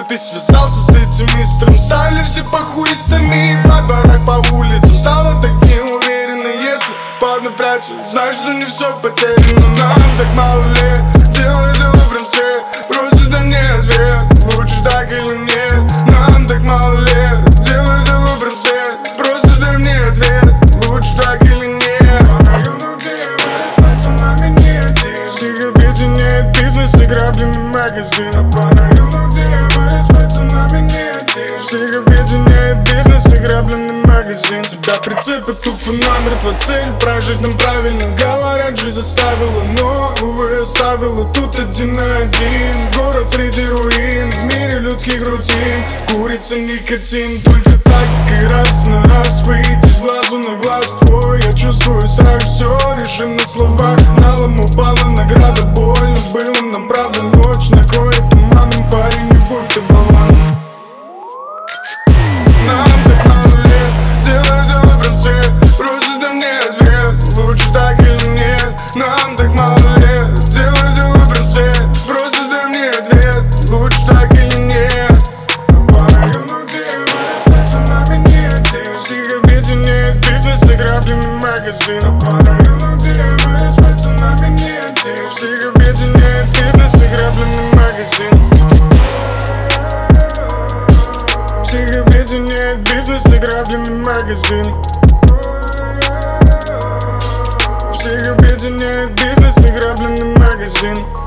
ты связался с этим мистером? Стали все похуистами, на дворах по улицам стало так неуверенно. Если поднапрячься, знаешь, что не все потеряно. Нам так мало лет, делай прям все. Просто дай мне ответ, лучше так или нет. Нам так мало лет, делай прям все. Просто дай мне ответ, лучше так или нет. По району, где я вырос, пацанами не один. Всех объединяет бизнес и граблями магазина. По району, где я вырос, пацанами не один. Всех объединяет бизнес и граблями магазин. Тебя прицепят тупо намертво, цель прожить нам правильно. Говорят, жизнь заставила, но, увы, оставила тут один на один. Город среди руин, в мире людских рутин. Курица, никотин, только так и раз на раз выйти с глазу на глаз твой. Я чувствую страх, все решим на словах. Налом упала награда, больно было нам, правда, ночь накроет туманом. Парень, не будь ты балан. Нам так мало лет, делай прям все. Просто дай мне ответ, лучше так или нет. Нам так мало лет, делай прям все. Просто дай мне ответ, лучше так или нет. По району, где я вырос, пацанами не один. Всех объединяет бизнес и граблями магазина. По району, где я вырос, пацанами не один. Всех объединяет бизнес и граблями магазин. Всех объединяет бизнес и граблями магазин. Всех объединяет бизнес и граблями магазин.